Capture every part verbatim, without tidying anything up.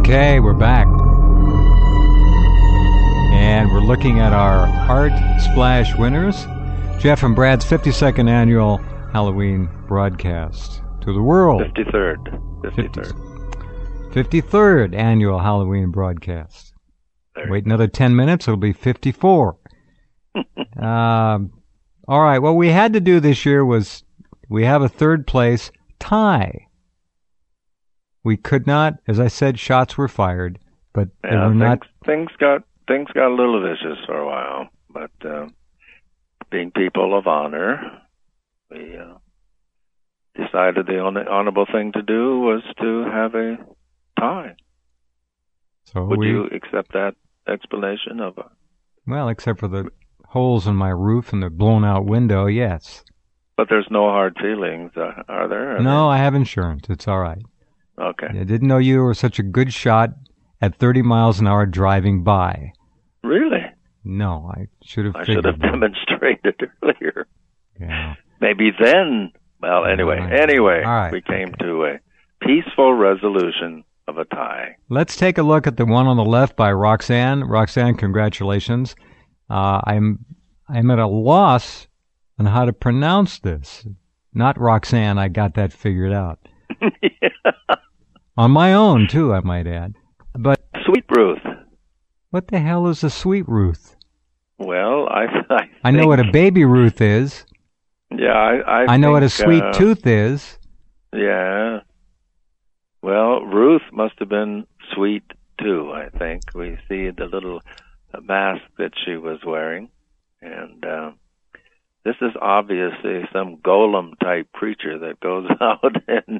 Okay, we're back. And we're looking at our Art Splash winners. Jeff and Brad's fifty-second annual Halloween broadcast to the world. fifty-third. fifty-third. fifty-third annual Halloween broadcast. There. Wait another ten minutes, it'll be fifty-four. um, all right, what we had to do this year was we have a third place tie. We could not, as I said, shots were fired, but yeah, they were things, not. Things got things got a little vicious for a while, but uh, being people of honor, we uh, decided the only honorable thing to do was to have a tie. So Would we, you accept that explanation of a? Well, except for the holes in my roof and the blown-out window, yes. But there's no hard feelings, uh, are there? Are no, there? I have insurance. It's all right. Okay. I didn't know you were such a good shot at thirty miles an hour driving by. Really? No, I should have I figured should have that. demonstrated earlier. Yeah. Maybe then. Well, anyway, All right. anyway, All right. we came Okay. to a peaceful resolution of a tie. Let's take a look at the one on the left by Roxanne. Roxanne, congratulations. Uh, I'm I'm at a loss on how to pronounce this. Not Roxanne, I got that figured out. Yeah. On my own, too, I might add. But Sweet Ruth. what the hell is a sweet Ruth? Well, I I, I know think- what a baby Ruth is. Yeah, I I, I know what a think, sweet uh, tooth is. Yeah. Well, Ruth must have been sweet too. I think we see the little mask that she was wearing, and uh, this is obviously some golem type creature that goes out and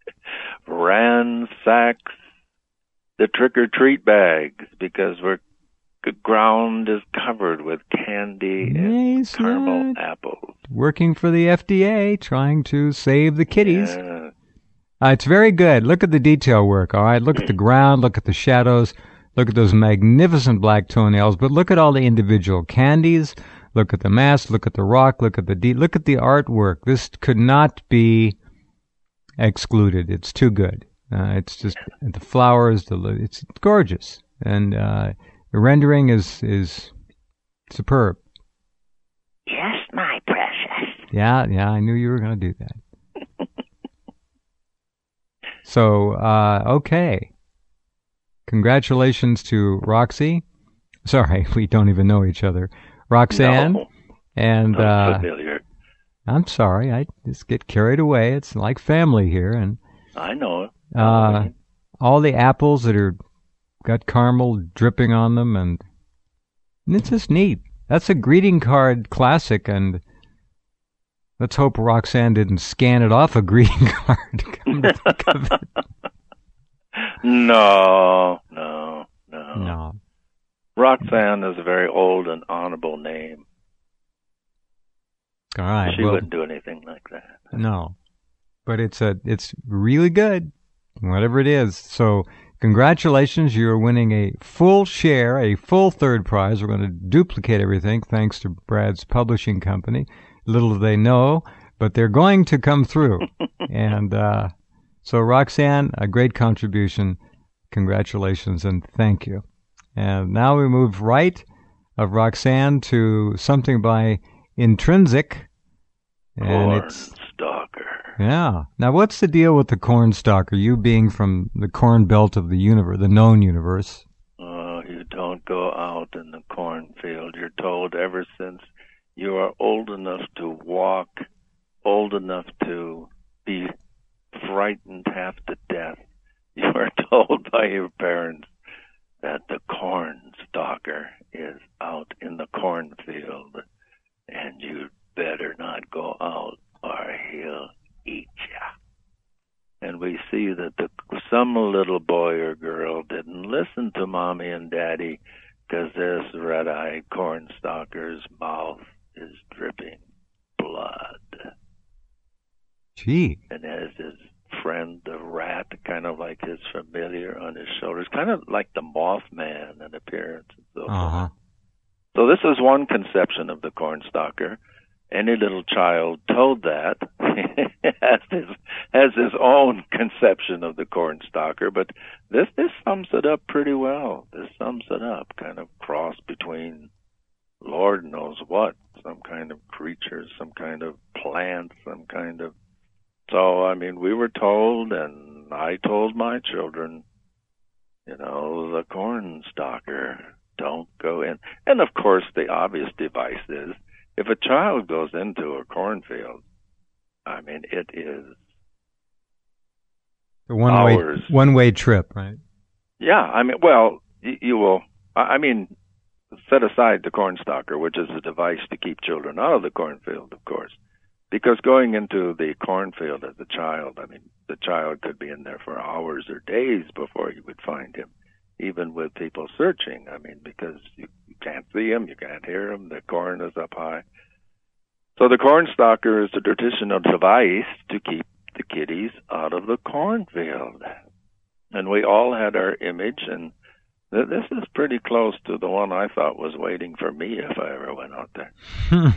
ransacks the trick or treat bags because we're the ground is covered with candy and Yes, caramel uh, apples. Working for the F D A, trying to save the kitties. Yeah. Uh, it's very good. Look at the detail work, all right? Look at the ground, look at the shadows, look at those magnificent black toenails, but look at all the individual candies, look at the mask, look at the rock, look at the de- look at the artwork. This could not be excluded. It's too good. Uh, it's just the flowers, the it's gorgeous. And uh, the rendering is is superb. Yes, my precious. Yeah, yeah, I knew you were going to do that. So, uh, okay. Congratulations to Roxy. Sorry, we don't even know each other. Roxanne. No, and not uh, familiar. I'm sorry, I just get carried away. It's like family here. And I know it. uh, all the apples that are got caramel dripping on them, and, and it's just neat. That's a greeting card classic, and let's hope Roxanne didn't scan it off a greeting card. Come to think of it. No, no, no. No. Roxanne is a very old and honorable name. All right. She well, wouldn't do anything like that. No. But it's a it's really good, whatever it is. So congratulations, you're winning a full share, a full third prize. We're going to duplicate everything thanks to Brad's publishing company. Little do they know, but they're going to come through. and uh, so, Roxanne, a great contribution. Congratulations and thank you. And now we move right of Roxanne to something by Intrinsic. And Corn it's stalker. yeah. Now, what's the deal with the corn stalker? You being from the corn belt of the universe, the known universe. Oh, you don't go out in the cornfield. You're told ever since you are old enough to walk, old enough to be frightened half to death. You are told by your parents that the corn stalker is out in the cornfield, and you better not go out or he'll eat ya. And we see that the, some little boy or girl didn't listen to mommy and daddy because this red-eyed corn stalker's mouth is dripping blood. Gee. And as his friend, the rat, kind of like his familiar on his shoulders, kind of like the Mothman in appearance and so forth. Uh-huh. So this is one conception of the corn stalker. any little child told that has his has his own conception of the cornstalker, but this this sums it up pretty well. This sums it up, kind of cross between Lord knows what, some kind of creature, some kind of plant, some kind of. So I mean, we were told, and I told my children, you know, the cornstalker, don't go in. And of course, the obvious device is, if a child goes into a cornfield, I mean, it is a one-way hours. one-way trip, right? Yeah, I mean, well, you, you will. I mean, set aside the cornstalker, which is a device to keep children out of the cornfield, of course, because going into the cornfield as a child, I mean, the child could be in there for hours or days before you would find him, even with people searching. I mean, because you, you can't see him, you can't hear him, the corn is up high. So the cornstalker is a traditional device to keep the kiddies out of the cornfield. And we all had our image, and th- this is pretty close to the one I thought was waiting for me if I ever went out there.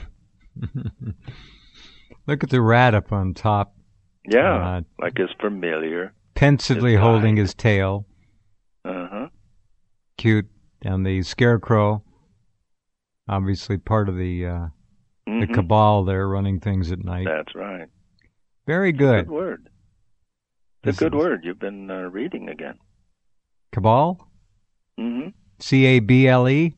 Look at the rat up on top. Yeah, uh, like his familiar. Pensively his holding eye. his tail. Uh-huh. Cute. And the scarecrow, obviously part of the uh, Mm-hmm. the cabal there running things at night. That's right. Very good. Good word. It's This a good is- word. You've been uh, reading again. Cabal? Mm-hmm. C A B L E?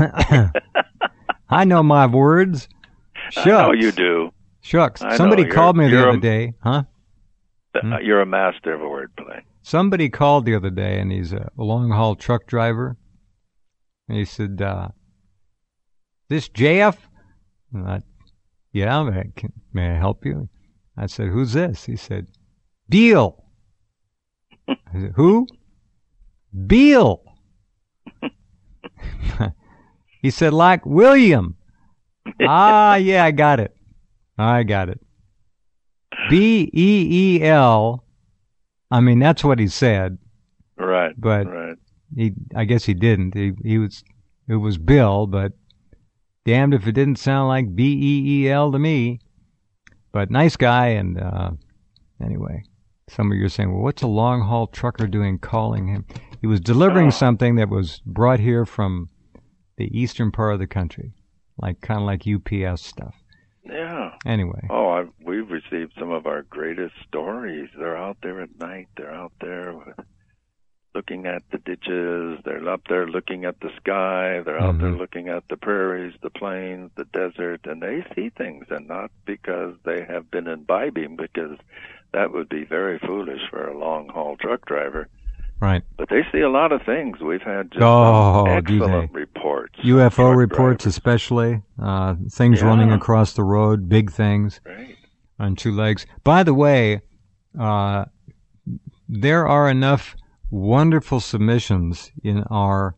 I know my words. Shucks. I know you do. Shucks. I Somebody know, you're- called me the you're other a- day. Huh? Hmm? Uh, You're a master of a wordplay. Somebody called the other day, and he's a long-haul truck driver. And he said, uh, this J F? And I, yeah, may I, can, may I help you? I said, who's this? He said, Beal. I said, who? Beal. He said, like William. Ah, yeah, I got it. I got it. B E E L. I mean, that's what he said, Right. but right. he, I guess he didn't. He, he was, it was Bill, but damned if it didn't sound like B E E L to me. But nice guy, and uh, anyway, some of you are saying, well, what's a long-haul trucker doing calling him? He was delivering Oh. something that was brought here from the eastern part of the country, like kind of like U P S stuff. Yeah. Anyway, Oh, I, we've received some of our greatest stories. They're out there at night. They're out there with, looking at the ditches. They're up there looking at the sky. They're out Mhm. there looking at the prairies, the plains, the desert, and they see things, and not because they have been imbibing, because that would be very foolish for a long-haul truck driver. right. But they see a lot of things. We've had just Oh, some do excellent they? reports. U F O Truck reports, drivers. especially uh, things Yeah. running across the road, big things Right. on two legs. By the way, uh, there are enough wonderful submissions in our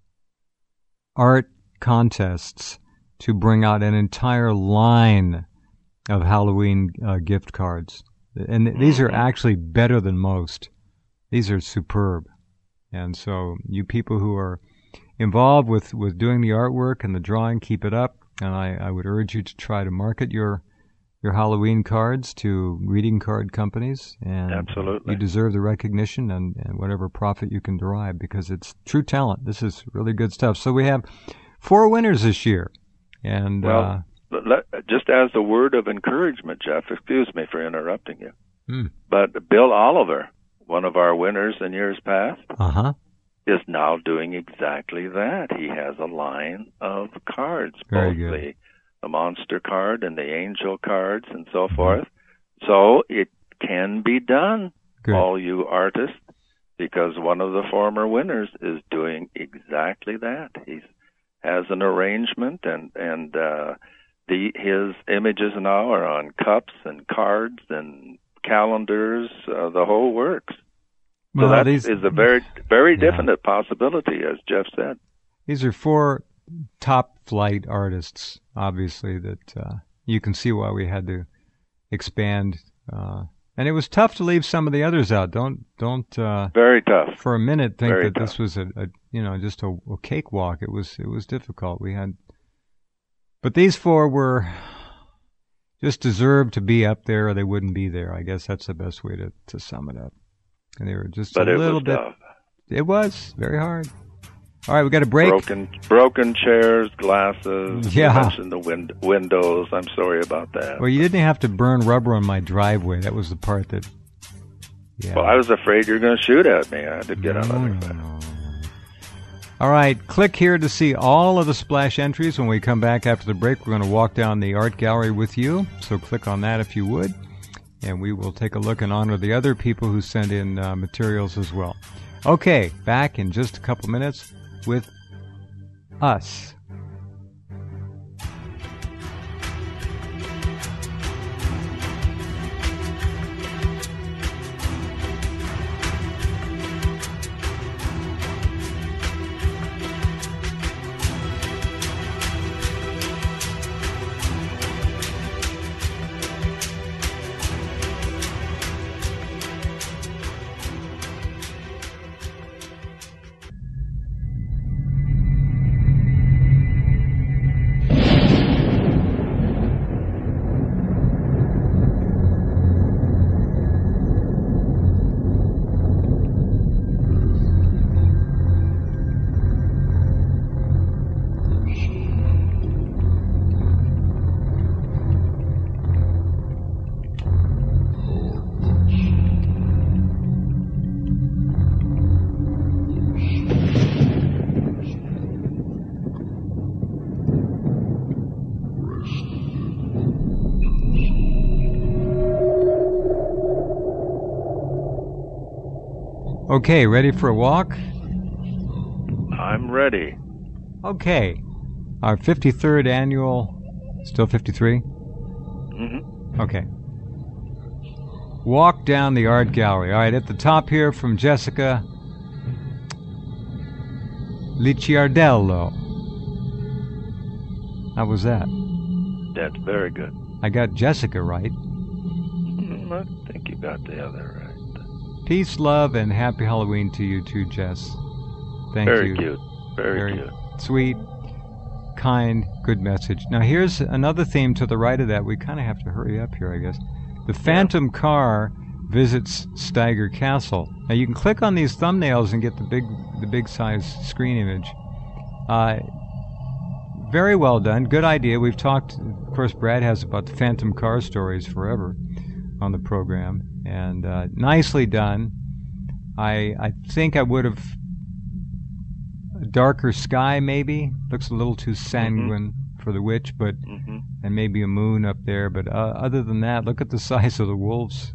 art contests to bring out an entire line of Halloween uh, gift cards. And th- these are actually better than most. These are superb. And so you people who are involved with, with doing the artwork and the drawing, keep it up. And I, I would urge you to try to market your your Halloween cards to greeting card companies. And Absolutely. you deserve the recognition and, and whatever profit you can derive, because it's true talent. This is really good stuff. So we have four winners this year. And Well, uh, let, just as a word of encouragement, Jeff, excuse me for interrupting you, hmm. but Bill Oliver, one of our winners in years past, uh-huh. is now doing exactly that. He has a line of cards, Very both good. the, the monster card and the angel cards and so forth. So it can be done, Good. all you artists, because one of the former winners is doing exactly that. He has an arrangement, and and uh, the his images now are on cups and cards and calendars, uh, the whole works. So Well, that these- is a very, very Yeah. definite possibility, as Jeff said. These are four top flight artists, obviously, that uh, you can see why we had to expand. Uh, and it was tough to leave some of the others out. Don't don't uh, Very tough. for a minute think Very that tough. this was a, a you know just a, a cakewalk. It was it was difficult. We had, but these four were just deserved to be up there or they wouldn't be there. I guess that's the best way to, to sum it up. And they were just but a it little was bit. tough. It was very hard. All right, we got a break. Broken, broken chairs, glasses. Yeah. You mentioned the win- windows. I'm sorry about that. Well, you didn't have to burn rubber on my driveway. That was the part that. Yeah. Well, I was afraid you were going to shoot at me. I had to get no, out of no, there. no. All right, click here to see all of the splash entries. When we come back after the break, we're going to walk down the art gallery with you. So click on that if you would. And we will take a look and honor the other people who sent in uh, materials as well. Okay, back in just a couple minutes with us. Okay, ready for a walk? I'm ready. Okay. Our fifty-third annual, still fifty-three? Mm-hmm. Okay. Walk down the art gallery. All right, at the top here from Jessica Licciardello. How was that? That's very good. I got Jessica right. Mm, I think you got the other right. Peace, love, and happy Halloween to you too, Jess. Thank Very you. cute. Very, Very cute. Sweet, kind, good message. Now here's another theme to the right of that. We kind of have to hurry up here, I guess. The Phantom Car visits Steiger Castle. Now you can click on these thumbnails and get the big, the big size screen image. Uh, very well done. Good idea. We've talked, of course, Brad has about the Phantom Car stories forever on the program, and uh, nicely done. I I think I would have a darker sky maybe. Looks a little too sanguine mm-hmm. for the witch, but mm-hmm. and maybe a moon up there. But uh, other than that, look at the size of the wolves.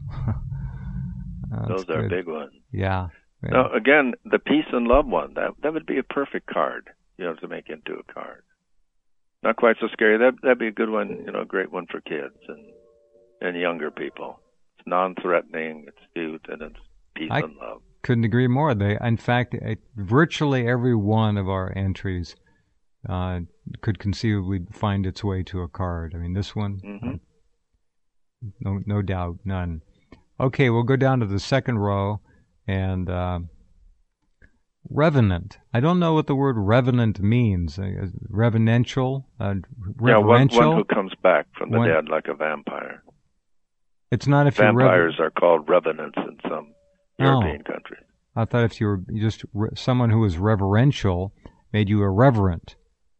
uh, Those are good. big ones. Yeah. Now again, the peace and love one. That that would be a perfect card. You know, to make into a card. Not quite so scary. That that'd be a good one. You know, a great one for kids and. and younger people. It's non-threatening, it's cute, and it's peace I and love. Couldn't agree more. They, in fact, it, virtually every one of our entries uh, could conceivably find its way to a card. I mean, this one, mm-hmm. uh, no, no doubt, none. Okay, we'll go down to the second row, and uh, Revenant. I don't know what the word revenant means. Uh, revenential, uh, yeah, one, reverential. one who comes back from the one, dead like a vampire. It's not if vampires you're are called revenants in some European oh. countries. I thought if you were just re- someone who was reverential made you irreverent.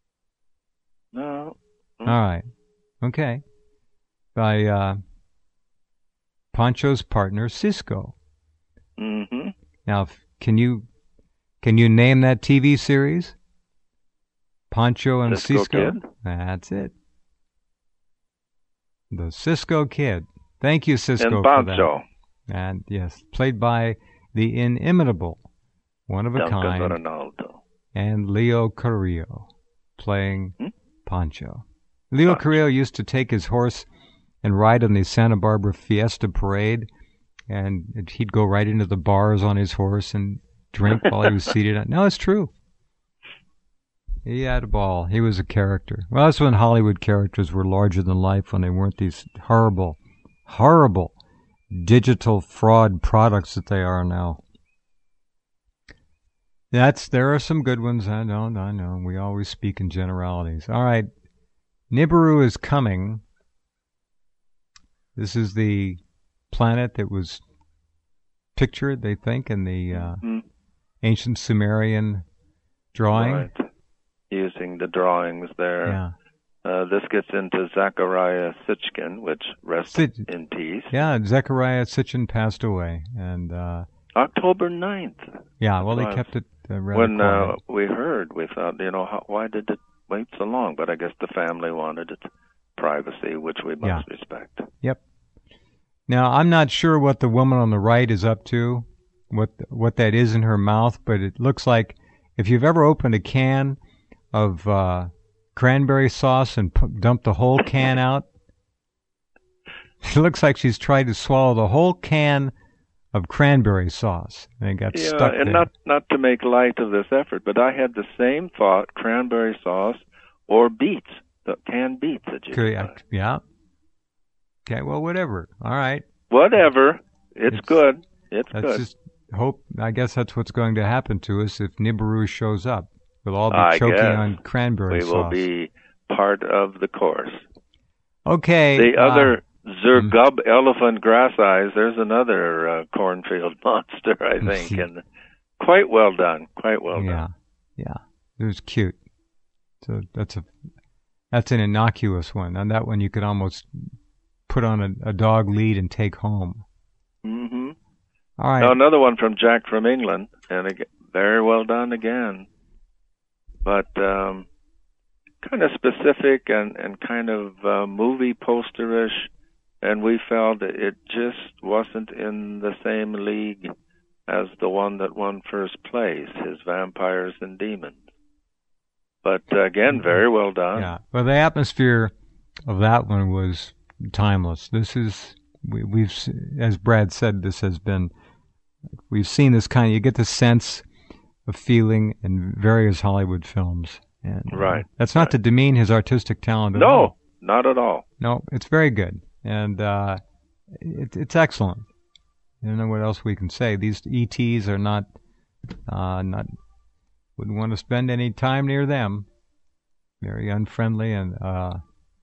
No. Mm. All right. Okay. By uh, Pancho's partner Cisco. Mm-hmm. Now, can you can you name that T V series? Pancho and Cisco Cisco. Kid? That's it. The Cisco Kid. Thank you, Cisco, and for Pancho. that. And yes, played by the inimitable, one of a Duncan kind, Ronaldo. and Leo Carrillo playing hmm? Pancho. Leo Pancho. Carrillo used to take his horse and ride on the Santa Barbara Fiesta Parade, and he'd go right into the bars on his horse and drink while he was seated. On. No, it's true. He had a ball. He was a character. Well, that's when Hollywood characters were larger than life, when they weren't these horrible, horrible digital fraud products that they are now. That's there are some good ones. I know, I know. We always speak in generalities. All right. Nibiru is coming. This is the planet that was pictured, they think, in the uh, mm-hmm. ancient Sumerian drawing. Right. Using the drawings there. Yeah. Uh, this gets into Zechariah Sitchin, which rests Sit- in peace. Yeah, Zechariah Sitchin passed away. and uh, October ninth. Yeah, well, they was. kept it uh, rather When uh, quiet. we heard, we thought, you know, how, why did it wait so long? But I guess the family wanted its privacy, which we must Yeah. respect. Yep. Now, I'm not sure what the woman on the right is up to, what what that is in her mouth, but it looks like if you've ever opened a can of uh, cranberry sauce and p- dumped the whole can out, it looks like she's tried to swallow the whole can of cranberry sauce, and it got Yeah, stuck and there. not not to make light of this effort, but I had the same thought: cranberry sauce or beets, the canned beets that you Okay, buy. I- yeah. Okay, well, whatever. All right. Whatever, it's, It's- good. It's Let's good. just hope. I guess that's what's going to happen to us if Nibiru shows up. We'll all be I choking guess. on cranberry We sauce. will be part of the course. Okay. The uh, other Zergub elephant grass eyes, there's another uh, cornfield monster, I think, and quite well done. Quite well yeah, done. yeah. It was cute. So that's a that's an innocuous one. And that one you could almost put on a, a dog lead and take home. Mm-hmm. All right. Now, another one from Jack from England, and again, very well done again. But um, kind of specific and, and kind of uh, movie posterish, and we felt that it just wasn't in the same league as the one that won first place, his Vampires and Demons. But uh, again, very well done. Yeah. Well, the atmosphere of that one was timeless. This is we, we've, as Brad said, this has been. We've seen this kind of. You get the sense of feeling in various Hollywood films, and uh, Right. that's not right. to demean his artistic talent at No, all. not at all. No, it's very good, and uh, it, it's excellent. I don't know what else we can say. These E Ts are not, uh, not, wouldn't want to spend any time near them. Very unfriendly and uh,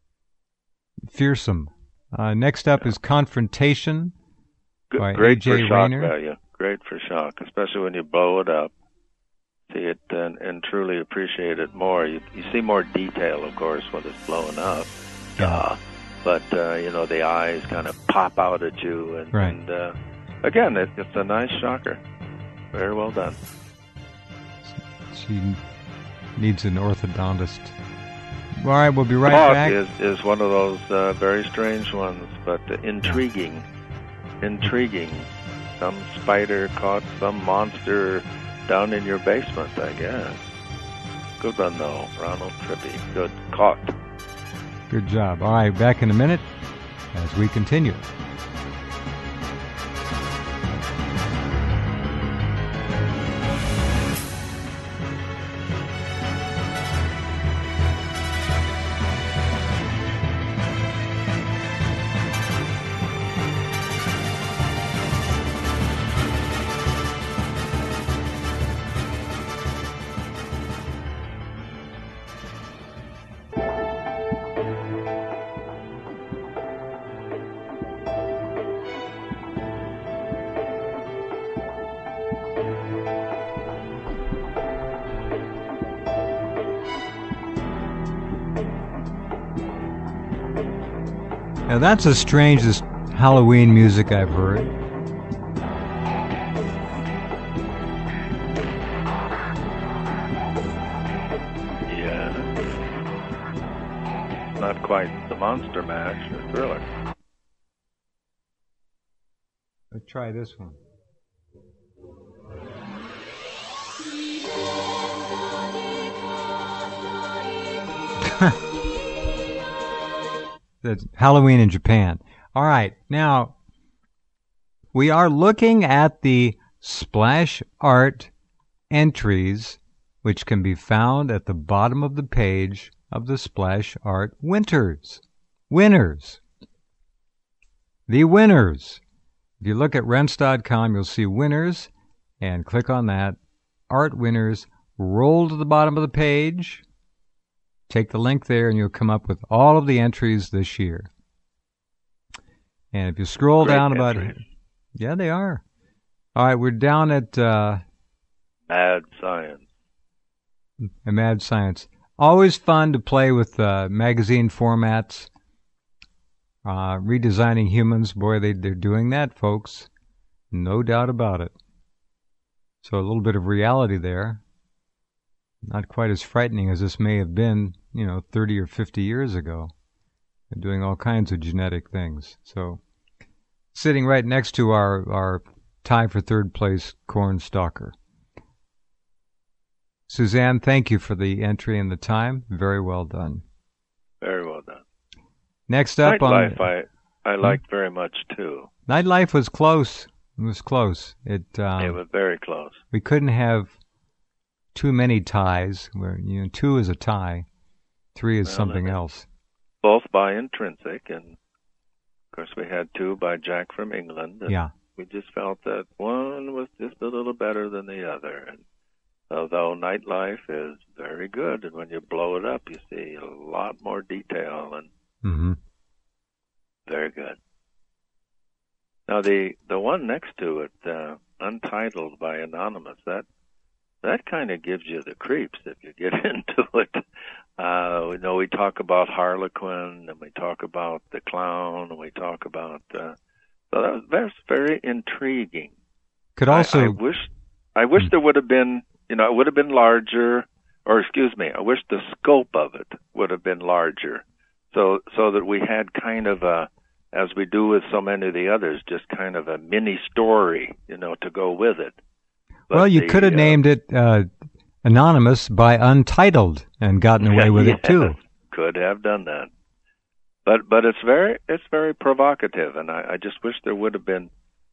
fearsome. Uh, next up is Confrontation Good, by great A J for shock Rayner. value. Great for shock, especially when you blow it up. See it and, and truly appreciate it more. You, you see more detail, of course, when it's blown up. Yeah. But, uh, you know, the eyes kind of pop out at you. And, Right. and uh, again, it, it's a nice shocker. Very well done. She needs an orthodontist. All right, we'll be right Hawk back. is, is one of those uh, very strange ones, but uh, intriguing. Intriguing. Some spider caught some monster down in your basement, I guess. Good one, though. Ronald Trippy. Good. Caught. Good job. All right, back in a minute as we continue. Now that's the strangest Halloween music I've heard. Yeah. Not quite the Monster Mash or Thriller. Let's try this one. That's Halloween in Japan. All right, now we are looking at the splash art entries, which can be found at the bottom of the page of the Splash Art Winters. Winners. The winners. If you look at rents dot com, you'll see winners, and click on that. Art winners. Roll to the bottom of the page. Take the link there, and you'll come up with all of the entries this year. And if you scroll Great down about entries. yeah, they are. All right, we're down at uh, Mad Science. Mad Science. Always fun to play with uh, magazine formats. Uh, redesigning humans, boy, they, they're doing that, folks. No doubt about it. So a little bit of reality there. Not quite as frightening as this may have been, you know, thirty or fifty years ago. They're doing all kinds of genetic things. So sitting right next to our, our tie for third place corn stalker. Suzanne, thank you for the entry and the time. Very well done. Very well done. Next up Nightlife, on I I liked very much too. Nightlife was close. It was close. It um, It was very close. we couldn't have too many ties. Where you know, two is a tie, three is Well, something and else. Both by Intrinsic, and of course we had two by Jack from England. And Yeah. we just felt that one was just a little better than the other. And although Nightlife is very good, and when you blow it up, you see a lot more detail and Mm-hmm. very good. Now the the one next to it, uh, Untitled by Anonymous, that that kind of gives you the creeps if you get into it. Uh, we know we talk about Harlequin, and we talk about the clown, and we talk about. Uh, so that was, that's very intriguing. Could also I, I wish I wish there would have been, you know, it would have been larger, or excuse me, I wish the scope of it would have been larger, so so that we had kind of a, as we do with so many of the others, just kind of a mini story, you know, to go with it. But well, you the, could have uh, named it uh, Anonymous by Untitled and gotten away with it too. Could have done that, but but it's very it's very provocative, and I, I just wish there would have been.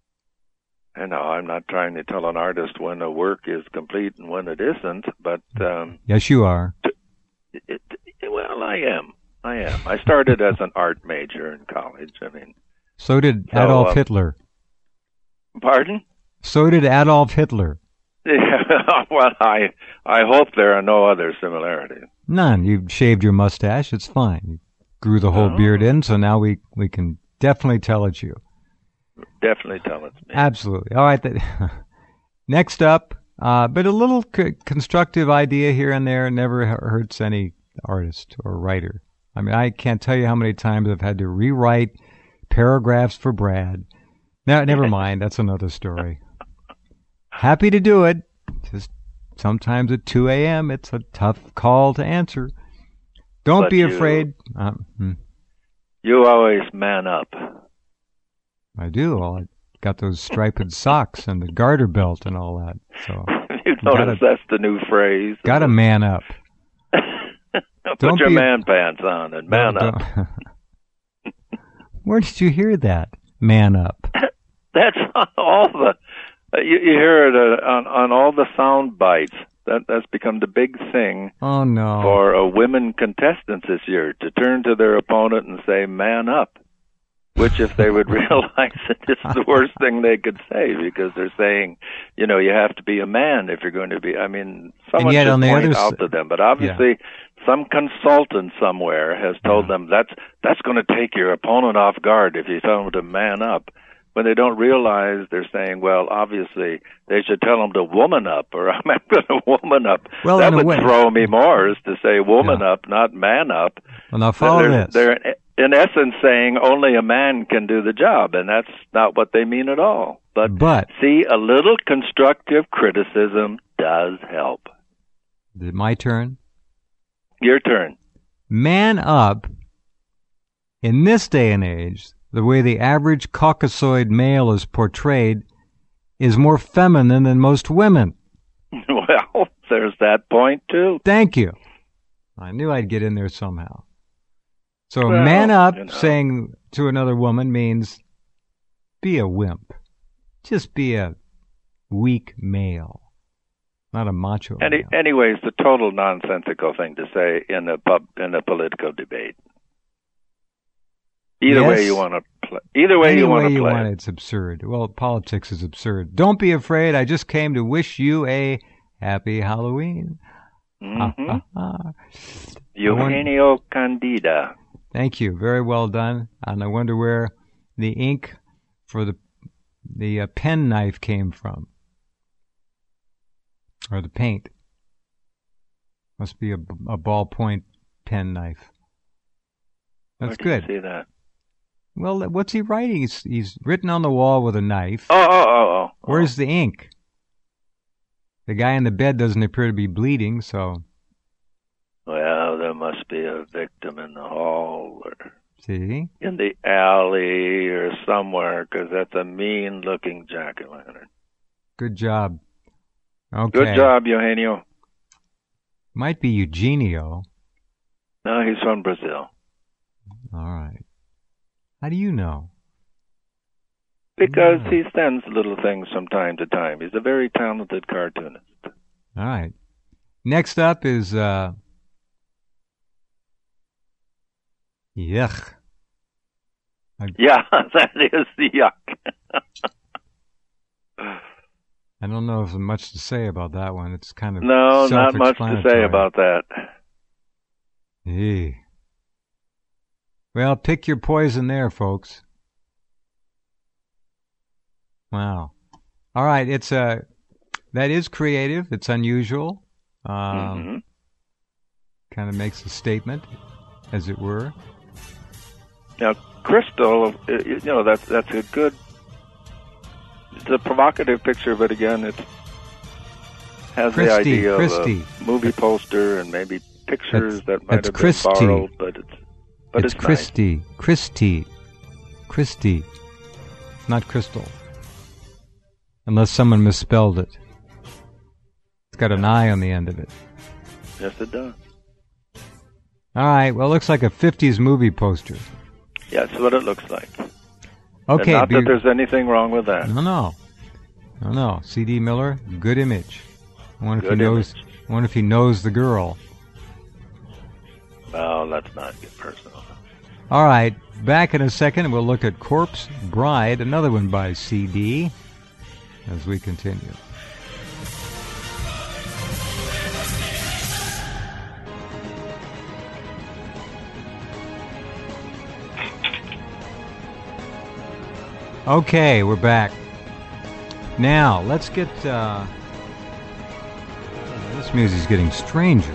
I know I'm not trying to tell an artist when a work is complete and when it isn't, but um, Yes, you are. it, it, well, I am. I am. I started as an art major in college. I mean, So did So, Adolf um, Hitler. pardon? So did Adolf Hitler. Yeah, well, I I hope there are no other similarities. None. You shaved your mustache. It's fine. You grew the whole Oh. beard in, so now we, we can definitely tell it's you. Definitely tell it's me. Absolutely. All right. That, next up, uh, but a little c- constructive idea here and there never h- hurts any artist or writer. I mean, I can't tell you how many times I've had to rewrite paragraphs for Brad. Now, never mind. That's another story. Happy to do it. Just sometimes at two a.m. it's a tough call to answer. Don't But be you- afraid. Um, hmm, You always man up. I do. Well, I got those striped socks and the garter belt and all that. So You notice gotta- that's the new phrase. got to man up. Put Don't your be a- man pants on and man Don't- up. don't- Where did you hear that? Man up. That's on all the. Uh, you, you hear it uh, on on all the sound bites. That that's become the big thing Oh no. for uh, women contestants this year, to turn to their opponent and say "man up," which, if they would realize it, it's the worst thing they could say, because they're saying, you know, you have to be a man if you're going to be. I mean, someone yet should on the point other out s- to them, but obviously. Some consultant somewhere has told Yeah. them that's that's going to take your opponent off guard if you tell them to man up. When they don't realize, they're saying, well, obviously they should tell them to woman up, or I'm going to woman up. Well, that in a would way- throw me more, is to say woman Yeah. up, not man up. Well, now follow they're, this. They're in essence saying only a man can do the job, and that's not what they mean at all. But, But see, a little constructive criticism does help. is it my turn? Your turn. Man up. In this day and age, the way the average Caucasoid male is portrayed is more feminine than most women. Well, there's that point, too. Thank you. I knew I'd get in there somehow. So Well, man up you know. saying to another woman means be a wimp. Just be a weak male, not a macho Any, male. anyways, the total nonsensical thing to say in a pub in a political debate. Either Yes. way you want to play. Either way Any you want way to you play. want it. it, it's absurd. Well, politics is absurd. Don't be afraid. I just came to wish you a happy Halloween. Ha, Mhm. ha, ha. Eugenio Candida. Thank you. Very well done. And I wonder where the ink for the the uh, pen knife came from, or the paint. Must be a, a ballpoint pen knife. That's Where good. do you see that? Well, what's he writing? He's, he's written on the wall with a knife. Oh, oh, oh, oh. Where's the ink? The guy in the bed doesn't appear to be bleeding, so... Well, there must be a victim in the hall or See? in the alley or somewhere, because that's a mean-looking jack-o'-lantern. Good job. Okay. Good job, Eugenio. Might be Eugenio. No, he's from Brazil. All right. How do you know? Because Yeah. he sends little things from time to time. He's a very talented cartoonist. All right. Next up is, uh... yuck. I, Yeah, that is the yuck. I don't know if there's much to say about that one. It's kind of No, not much to say self-explanatory. about that. Hey. Well, pick your poison there, folks. Wow. All right, it's uh, that is creative. It's unusual. Um, Mm-hmm. Kind of makes a statement, as it were. Now, Crystal, uh, you know, that's that's a good. It's a provocative picture, but again, it has Christy, the idea Christy. of a movie poster and maybe pictures That's- that might that's have Christy. been borrowed, but it's but it's it's, Christy. Christy. Christy. Not Crystal. Unless someone misspelled it. It's got an I on the end of it. nice. Yes, it does. All right, well, it looks like a fifties movie poster. Yeah, that's what it looks like. Okay. And not be- that there's anything wrong with that. No, no. No, no. C D Miller, good image. I wonder if Good he knows image. I wonder if he knows the girl. Well, let's not get personal. All right, back in a second we'll look at Corpse Bride, another one by C D, as we continue. Okay, we're back. Now, let's get, uh... this music's getting stranger.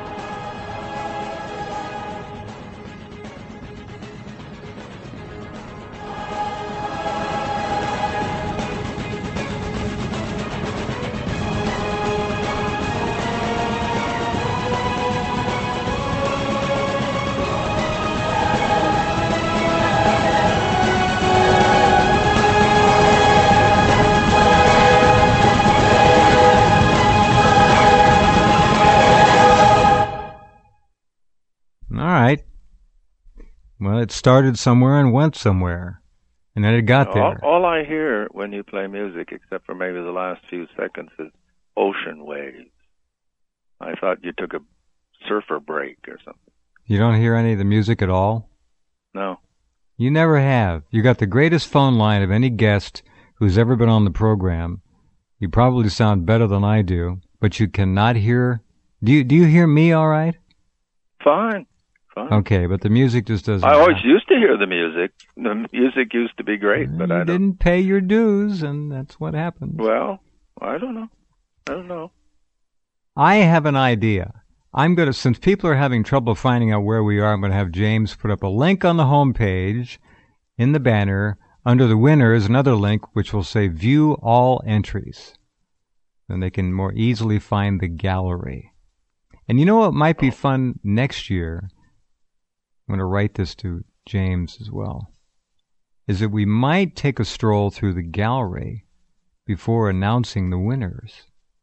All right. Well, it started somewhere and went somewhere. And then it got all, there. all I hear when you play music, except for maybe the last few seconds, is ocean waves. I thought you took a surfer break or something. You don't hear any of the music at all? No. You never have. You got the greatest phone line of any guest who's ever been on the program. You probably sound better than I do, but you cannot hear... Do you, do you hear me all right? Fine. Fine. Okay, but the music just doesn't... I always used to hear the music. The music used to be great, but you I don't. didn't pay your dues, and that's what happens. Well, I don't know. I don't know. I have an idea. I'm going to, since people are having trouble finding out where we are, I'm going to have James put up a link on the homepage in the banner. Under the winners, another link which will say View All Entries. Then they can more easily find the gallery. And you know what might be fun next year? I'm going to write this to James as well. Is that we might take a stroll through the gallery before announcing the winners.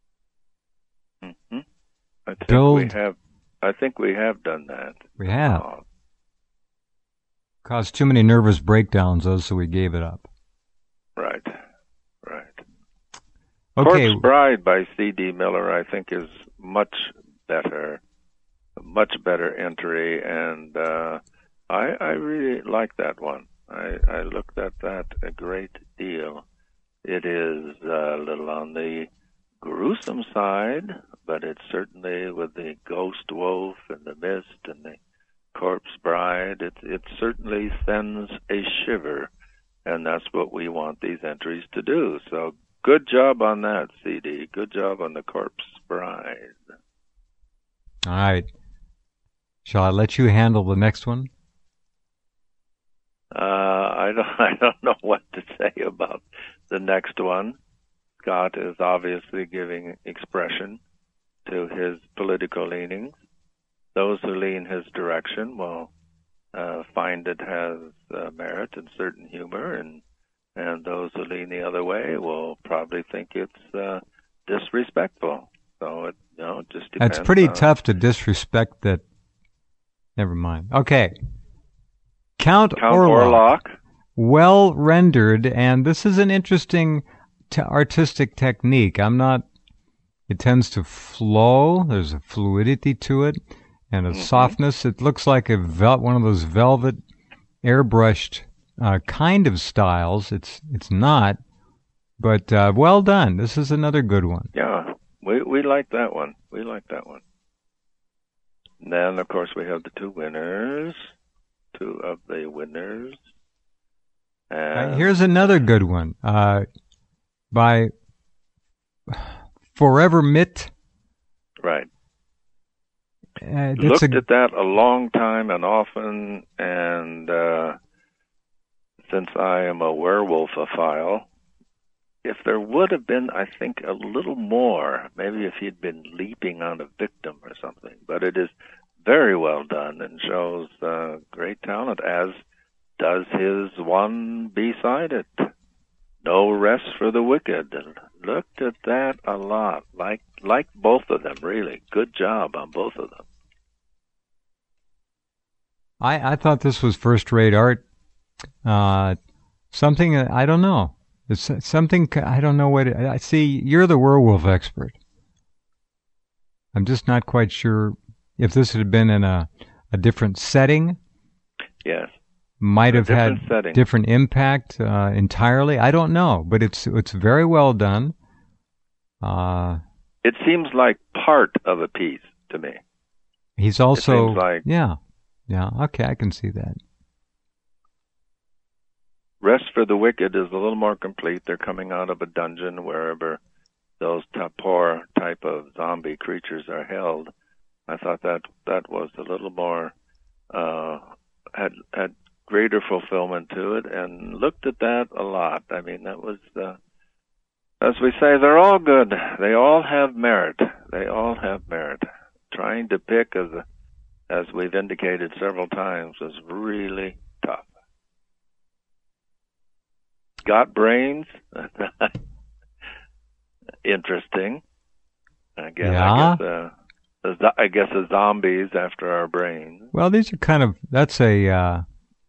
Mm-hmm. I think Build- we have. I think we have done that. We have. Uh, Caused too many nervous breakdowns, though, so we gave it up. right. Right. Okay. Corpse Bride by C D Miller, I think, is much better, a much better entry, and uh, I, I really like that one. I, I looked at that a great deal. It is a little on the gruesome side, but it's certainly with the ghost wolf and the mist and the corpse bride. It it certainly sends a shiver And that's what we want these entries to do. So good job on that, C D. Good job on the Corpse Bride. All right. Shall I let you handle the next one? Uh, I don't, I don't know what to say about the next one. Scott is obviously giving expression to his political leanings. Those who lean his direction will uh, find it has uh, merit and certain humor, and and those who lean the other way will probably think it's uh, disrespectful. So it, you know, it just depends. It's pretty on... tough to disrespect that. Never mind. Okay. Count, Count Orlok. Orlok. Well rendered, and this is an interesting t- artistic technique. I'm not. It tends to flow. There's a fluidity to it, and a mm-hmm. softness. It looks like a vel- one of those velvet, airbrushed uh, kind of styles. It's it's not, but uh, well done. This is another good one. Yeah, we we like that one. We like that one. And then, of course, we have the two winners. Two of the winners. And Uh, here's another good one uh, by Forever Mitt. Right. Uh, Looked a, at that a long time and often, and uh, since I am a werewolfophile, if there would have been, I think, a little more, maybe if he'd been leaping on a victim or something, but it is very well done and shows uh, great talent, as does his one beside it, No Rest for the Wicked. Looked at that a lot. Like like both of them, really. Good job on both of them. I, I thought this was first-rate art. Uh, something, I don't know. It's something, I don't know what it, I see, you're the werewolf expert. I'm just not quite sure if this had been in a, a different setting. Yes. Might have had setting. different impact uh, entirely. I don't know, but it's it's very well done. Uh, it seems like part of a piece to me. He's also, it seems like yeah, yeah, okay, I can see that. Rest for the Wicked is a little more complete. They're coming out of a dungeon wherever those Tapor type of zombie creatures are held. I thought that that was a little more, uh, had had greater fulfillment to it, and looked at that a lot. I mean, that was, uh, as we say, they're all good. They all have merit. They all have merit. Trying to pick, as a, as we've indicated several times, is really tough. Got brains? Interesting. Again, yeah. I guess, uh, I guess the zombies after our brains. Well, these are kind of, that's a uh,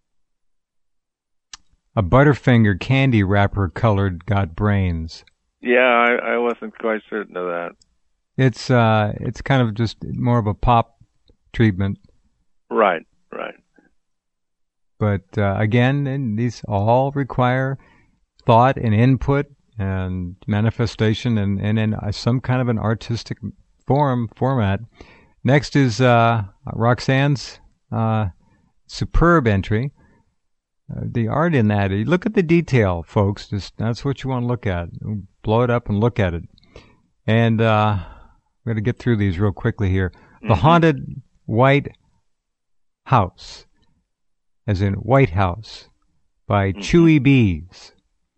a Butterfinger candy wrapper colored got brains. Yeah, I, I wasn't quite certain of that. It's uh, it's kind of just more of a pop treatment. Right, right. But uh, again, and these all require thought and input and manifestation and, and in some kind of an artistic form format. Next is uh, Roxanne's uh, superb entry. Uh, the art in that, look at the detail, folks. Just that's what you want to look at. Blow it up and look at it. And uh, I'm going to get through these real quickly here. The Mm-hmm. Haunted White House, as in White House, by Mm-hmm. Chewy Bees.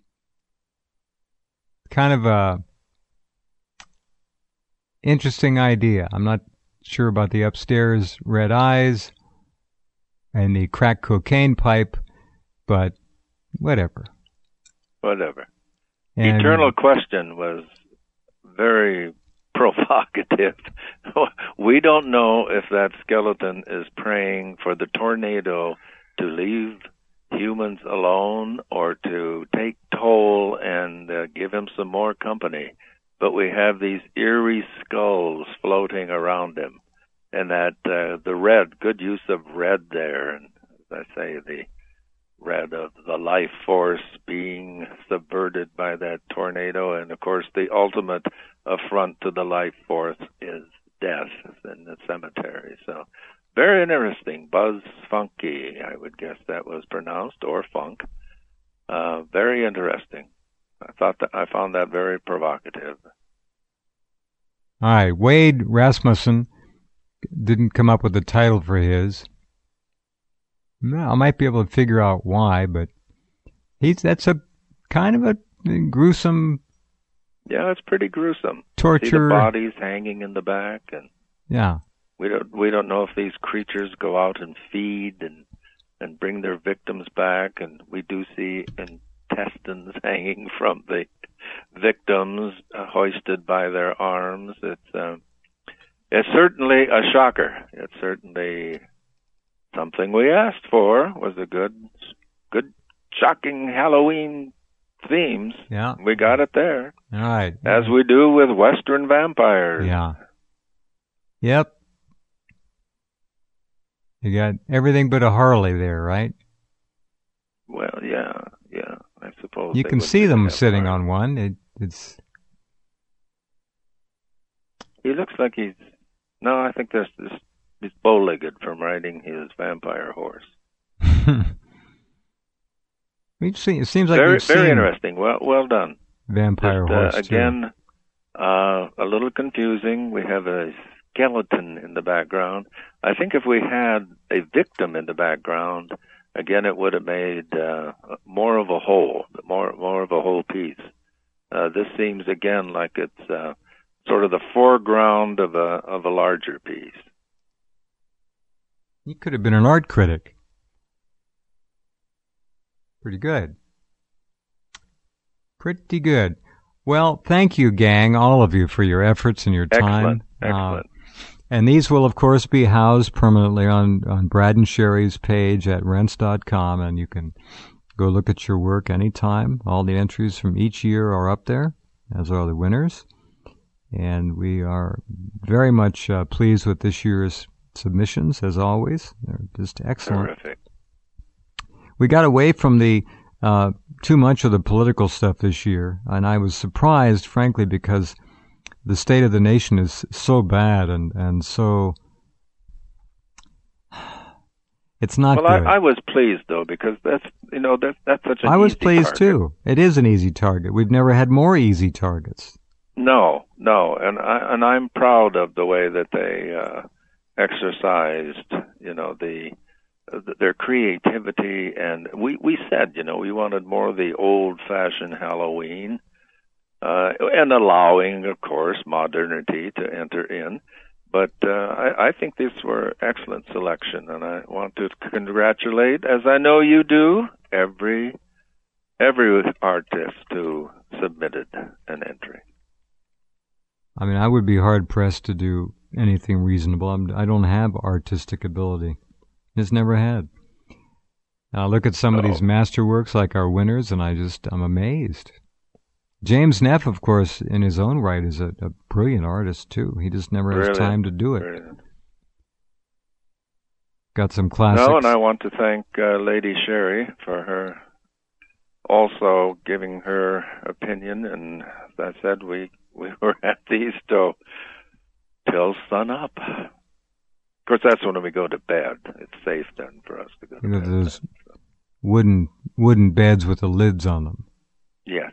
Kind of a interesting idea. I'm not sure about the upstairs red eyes and the crack cocaine pipe, but whatever. Whatever. And Eternal Question was very provocative. We don't know if that skeleton is praying for the tornado to leave humans alone or to take toll and uh, give him some more company. But we have these eerie skulls floating around him. And that uh, the red, good use of red there. And as I say, the red of the life force being subverted by that tornado. And, of course, the ultimate affront to the life force is death in the cemetery. So very interesting. Buzz Funky, I would guess that was pronounced, or Funk. Uh, very interesting. I thought that I found that very provocative. All right, Wade Rasmussen didn't come up with a title for his. No, I might be able to figure out why, but he's that's a kind of a gruesome. Yeah, it's pretty gruesome. Torture. See the bodies hanging in the back, and yeah, we don't we don't know if these creatures go out and feed and and bring their victims back, and we do see intestines hanging from the victims, uh, hoisted by their arms. It's uh, it's certainly a shocker. It's certainly something we asked for. Was a good, good, shocking Halloween themes. Yeah, we got it there. All right, as we do with Western vampires. Yeah. Yep. You got everything but a Harley there, right? Well, yeah, yeah. I suppose you can see them sitting on one. It, it's. He looks like he's. No, I think there's this. He's bow-legged from riding his vampire horse. We've seen. It seems like very, we've very seen interesting. Well, well done. Vampire Just, horse uh, again, uh, a little confusing. We have a skeleton in the background. I think if we had a victim in the background, again, it would have made uh, more of a whole, more more of a whole piece. Uh, this seems again like it's uh, sort of the foreground of a of a larger piece. He could have been an art critic. Pretty good. Pretty good. Well, thank you, gang, all of you, for your efforts and your time. Excellent. Excellent. Uh, and these will, of course, be housed permanently on, on Brad and Sherry's page at rense dot com, and you can go look at your work anytime. All the entries from each year are up there, as are the winners. And we are very much uh, pleased with this year's submissions, as always. They're just excellent. Terrific. We got away from the uh, too much of the political stuff this year, and I was surprised, frankly, because the state of the nation is so bad and, and so it's not well, good. I, I was pleased though, because that's you know that's that's such an I was easy pleased target. too. It is an easy target. We've never had more easy targets. No, no, and I and I'm proud of the way that they uh, exercised, you know, the their creativity, and we we said, you know, we wanted more of the old-fashioned Halloween, uh, and allowing, of course, modernity to enter in. But uh, I, I think these were excellent selection, and I want to congratulate, as I know you do, every every artist who submitted an entry. I mean, I would be hard-pressed to do anything reasonable. I'm, I don't have artistic ability. Just never had. I look at some oh. of these masterworks like our winners, and I just, I'm amazed. James Neff, of course, in his own right, is a, a brilliant artist, too. He just never has Brilliant. time to do it. Brilliant. Got some classics. No, and I want to thank uh, Lady Sherry for her also giving her opinion. And as I said, we, we were at these till, till sun up. Of course, that's when we go to bed. It's safe then for us to go to you know, bed. those wooden, wooden beds with the lids on them. Yeah.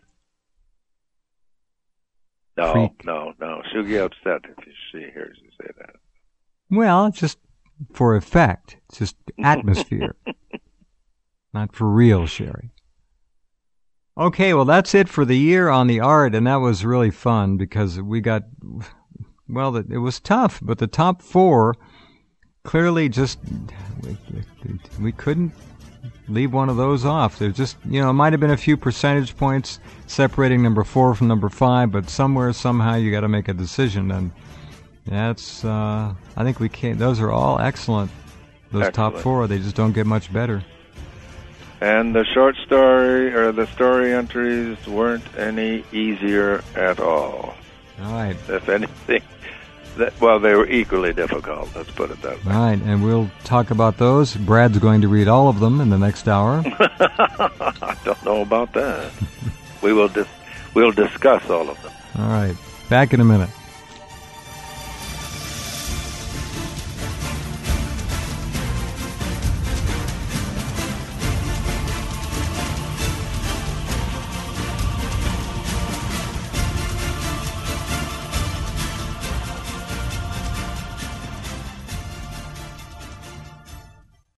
No, Freak. no, no. She'll get upset if she hears you say that. Well, it's just for effect. It's just atmosphere. Not for real, Sherry. Okay, well, that's it for the year on the art, and that was really fun because we got, well, it was tough, but the top four clearly just, we, we couldn't leave one of those off. There's just, you know, it might have been a few percentage points separating number four from number five, but somewhere, somehow, you got to make a decision, and that's, uh, I think we can't, those are all excellent. Those Excellent. top four, they just don't get much better. And the short story, or the story entries, weren't any easier at all. All right. If anything, that, well, they were equally difficult, let's put it that way. All right, and we'll talk about those. Brad's going to read all of them in the next hour. I don't know about that. we will dis- we'll discuss all of them. All right, back in a minute.